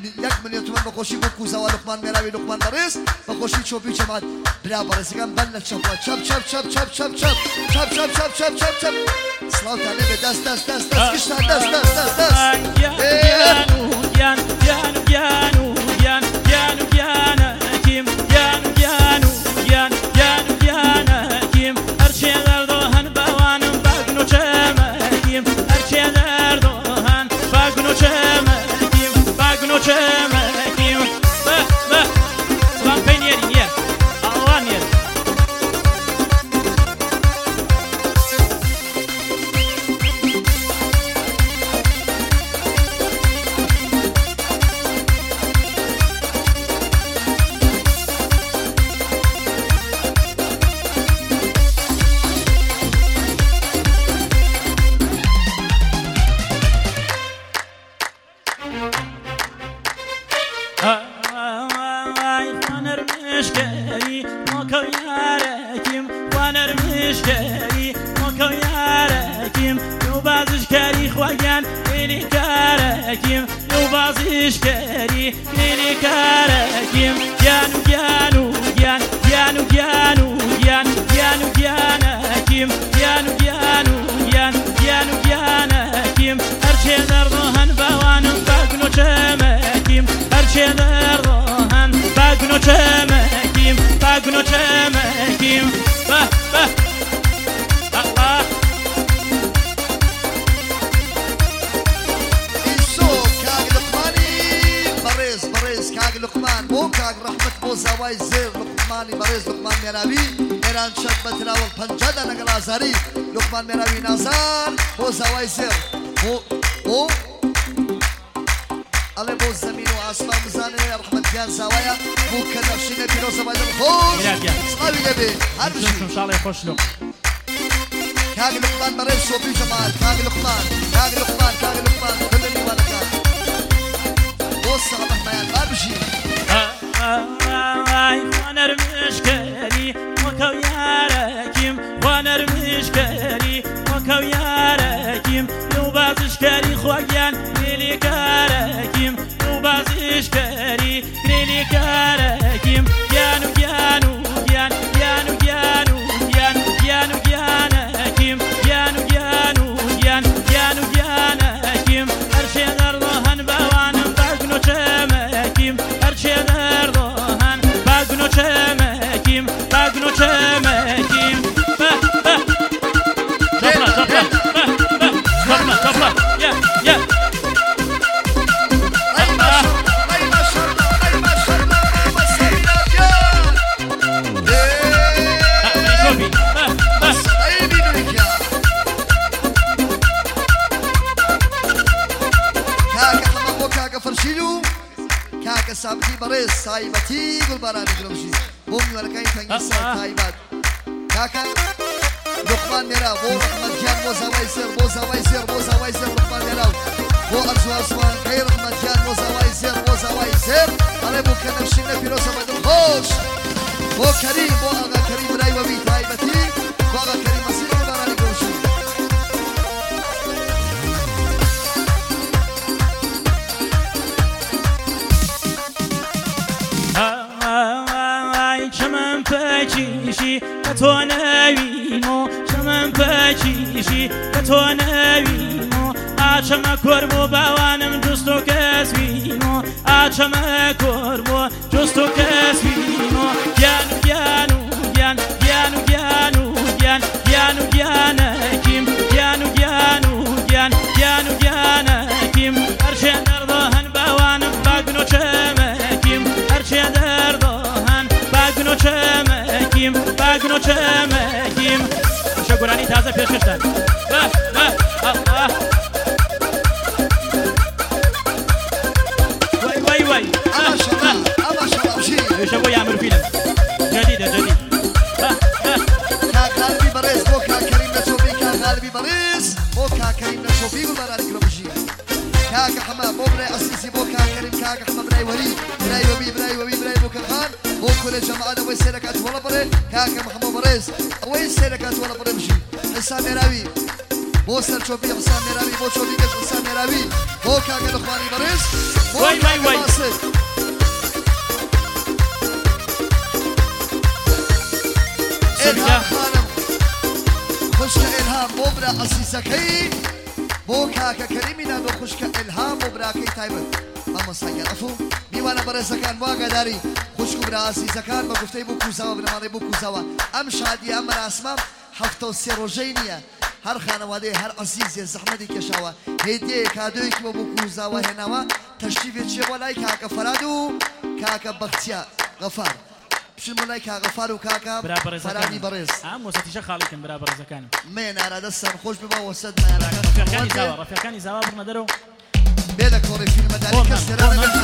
1 میلیون تومان بخوشی بو کوزا و لقمان میراوی لقمان بریز بخوشی چوبی جماعت برا برزگان بن چپ چپ چپ چپ چپ چپ چپ چپ چپ چپ چپ چپ چپ سلام تعالی به دست دست دست دست کشتن دست دست دست دست یانو یانو kim yanu kim arçeler dohan bavanım bagno çemekim arçeler dohan bagno çemekim ba slam penyerin ye awan ye bagno çemekim ba Allah İso kag Luqmani Bariz kag Luqman bu kag rahmet bu zawai zir Luqmani Bariz Luqman Meravi Eran şadmet rawal pancada nagal azari Luqman Meravi Nazar bu zawai zir bu على بو الزمين واسماء مزاني رحمة جان زوايا بو كنفشنا بيروسا بعد الخوش صحابي نبي هذا شيء ان شاء الله يخش له كاغ لقمان مريض صوفي جمال كاغ لقمان كل اللي وانا كان بص على محمد هذا شيء وانا رمشكري وكو ياركيم وانا رمشكري وكو ياركيم لو بازشكري خويان ليلي كاركيم لو بازشكري ليلي كاركيم يانو يانو يان يانو يانو يان يانو يانكيم يانو يانو يان يانو يانكيم هرشي دردوهن بوانم باقنو چمكيم هرشي دردوهن باقنو چمكيم Topla yeah سابتي بريس سايبتي قول براني قلوشي بومي ولا كاين تنقص سايبات كاكا لقمان ميرا بو رحمة جان بو زوايسر لقمان ميرا بو أرجو أسوان كي رحمة جان بو زوايسر على بو كنفشينا بيروسا بعد الخوش بو كريم بو أغا كريم راي وبي تايبتي بو أغا كريم أسير قول براني قلوشي پچیشی تو نوینو چمن پچیشی تو نوینو آچم کربو بوانم جستو کسوینو آچم کربو جستو کسوینو یانو یانو یان یانو یانو یان یانو یانکیم یانو یانو یان یانو یانکیم هرچه دردوهن بوانم باگنو چمکیم هرچه دردوهن باگنو چمکیم باگنو چمکیم شگرانی تازه پیش کشتن الله وای اما شبابشی شبو یامر فیلم جدید قلبی بریز بو که کریم نشوفی که قلبی بریز بو که کریم نشوفی گل برای کرمشی که حما بو برای اسیسی بو که کریم که حما برای ولی برای وبی بو که خان بو كل جماعة وين سيركات ولا بري كاكا محمد بريز وين سيركات ولا بري مشي حسام راوي بۆ سەرچۆپی حسان نێراوی بۆ چۆپیگەش حسان نێراوی بۆ کاکە لوقمانی بەڕێز بۆ کاکە باسل ئێلهام خانم خوشکە ئێلهام بۆ برا عەزیزەکەی بۆ کاکە کەریمینا بۆ خوشکە ئێلهام بۆ براکەی تایبەت مامۆستاگەر ئەفوو میوانە بەڕێزەکان واگەداری خوشک و برا عەزیزەکان بە گوفتەی بۆ کوزاوە بنەماڵەی بۆ کوزاوە ئەم شادی ئەم مەراسمە 73 ڕۆژەی نییە هەر خانەوادەی هەر عەزیزێ زەحمەتی کێشاوە هێدیەیە کادۆیەکی بۆ کوزاوە هێناوە تەشریفێ چێ بۆ لای کاکە فەراد و کاکە بەختیار غەفار بچن بۆ لای کاکە فەراد و کاکە فەرادی بەڕێز ئەم وەسەتیشە خاڵیکن برا بەڕێزەکانم مێ نارادەستان خۆش ببە وەسەد ڕەفیقەکانی زاوا بڕنە دەرەوە بێ لە کۆڕی فیلمەداری کەس لێرە